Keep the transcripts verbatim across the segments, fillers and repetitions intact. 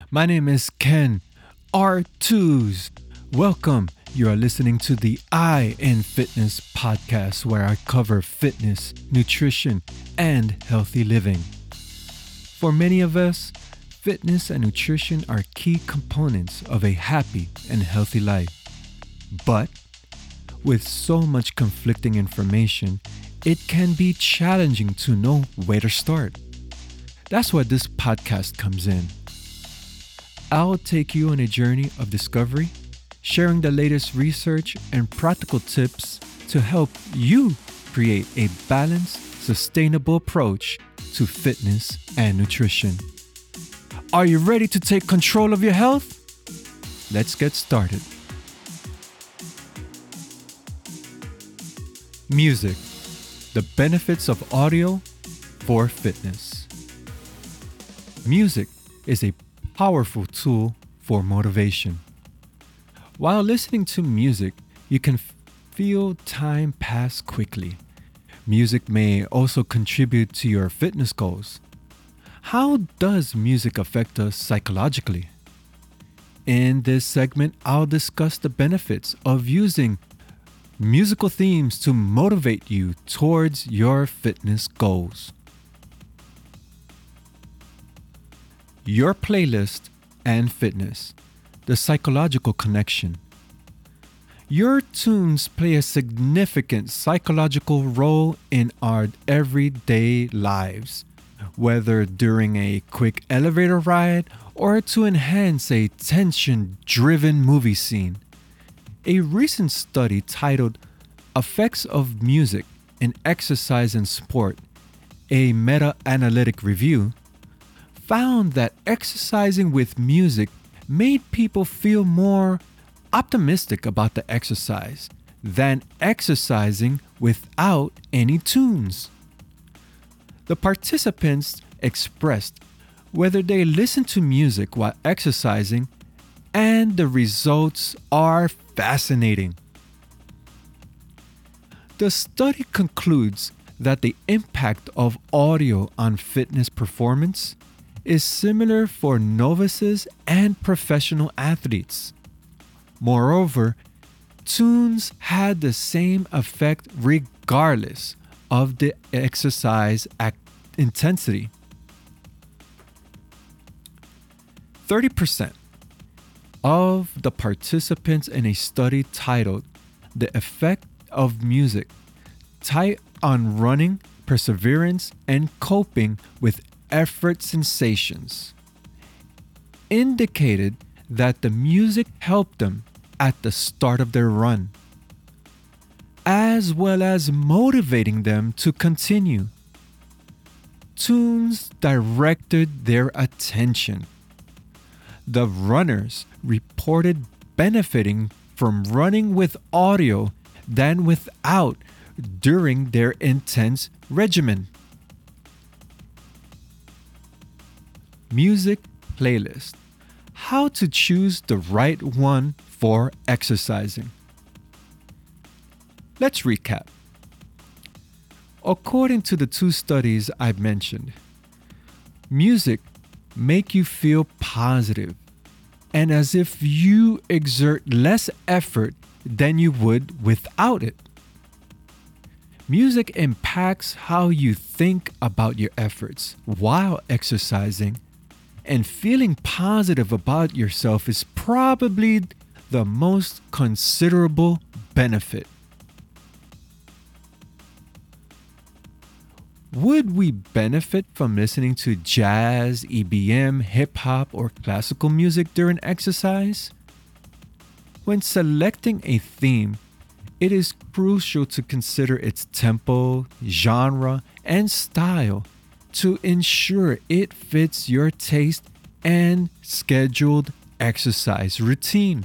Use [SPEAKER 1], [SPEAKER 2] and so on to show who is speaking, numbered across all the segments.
[SPEAKER 1] My name is Ken R twos. Welcome. You are listening to the I in Fitness podcast, where I cover fitness, nutrition, and healthy living. For many of us, fitness and nutrition are key components of a happy and healthy life. But with so much conflicting information, it can be challenging to know where to start. That's where this podcast comes in. I'll take you on a journey of discovery, sharing the latest research and practical tips to help you create a balanced, sustainable approach to fitness and nutrition. Are you ready to take control of your health? Let's get started. Music, the benefits of audio for fitness. Music is a powerful tool for motivation. While listening to music, you can f- feel time pass quickly. Music may also contribute to your fitness goals. How does music affect us psychologically? In this segment, I'll discuss the benefits of using musical themes to motivate you towards your fitness goals. Your playlist and fitness, the psychological connection. Your tunes play a significant psychological role in our everyday lives, whether during a quick elevator ride or to enhance a tension-driven movie scene. A recent study titled Effects of Music in Exercise and Sport, a meta-analytic review, found that exercising with music made people feel more optimistic about the exercise than exercising without any tunes. The participants expressed whether they listened to music while exercising, and the results are fascinating. The study concludes that the impact of audio on fitness performance is similar for novices and professional athletes. Moreover, tunes had the same effect regardless of the exercise act- intensity. thirty percent of the participants in a study titled The Effect of Music Tight on Running, Perseverance, and Coping with Effort Sensations indicated that the music helped them at the start of their run, as well as motivating them to continue. Tunes directed their attention. The runners reported benefiting from running with audio than without during their intense regimen. Music playlist. How to choose the right one for exercising. Let's recap. According to the two studies I've mentioned, music make you feel positive and as if you exert less effort than you would without it. Music impacts how you think about your efforts while exercising, and feeling positive about yourself is probably the most considerable benefit. Would we benefit from listening to jazz, E B M, hip hop, or classical music during exercise? When selecting a theme, it is crucial to consider its tempo, genre, and style to ensure it fits your taste and scheduled exercise routine.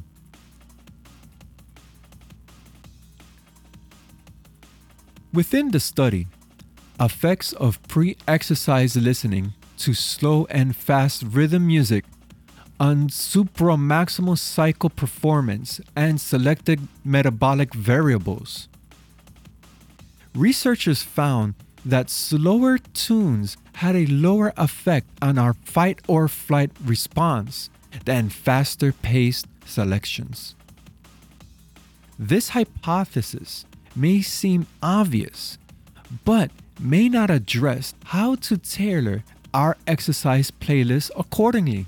[SPEAKER 1] Within the study, effects of pre-exercise listening to slow and fast rhythm music on supramaximal cycle performance and selected metabolic variables. Researchers found that slower tunes had a lower effect on our fight or flight response than faster paced selections. This hypothesis may seem obvious, but may not address how to tailor our exercise playlist accordingly.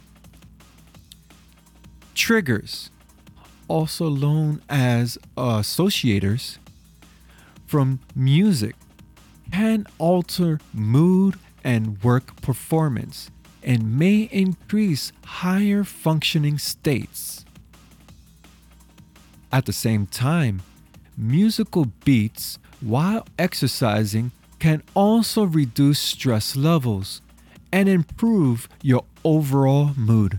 [SPEAKER 1] Triggers, also known as associators, from music can alter mood and work performance and may increase higher functioning states. At the same time, musical beats while exercising can also reduce stress levels and improve your overall mood.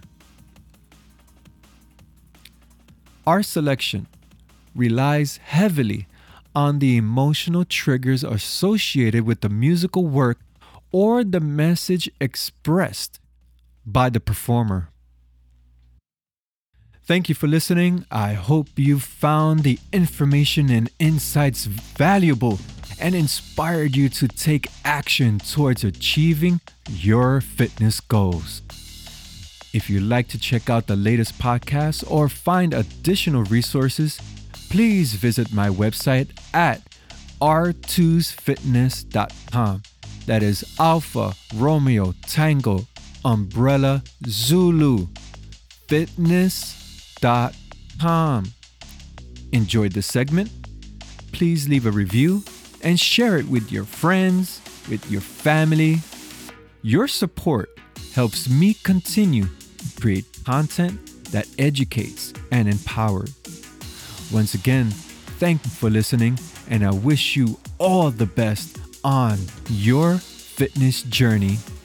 [SPEAKER 1] Our selection relies heavily on the emotional triggers associated with the musical work or the message expressed by the performer. Thank you for listening. I hope you found the information and insights valuable and inspired you to take action towards achieving your fitness goals. If you'd like to check out the latest podcasts or find additional resources, please visit my website at r twos fitness dot com. That is Alpha Romeo Tango Umbrella Zulu fitness dot com. Enjoyed the segment? Please leave a review and share it with your friends, with your family. Your support helps me continue to create content that educates and empowers. Once again, thank you for listening, and I wish you all the best on your fitness journey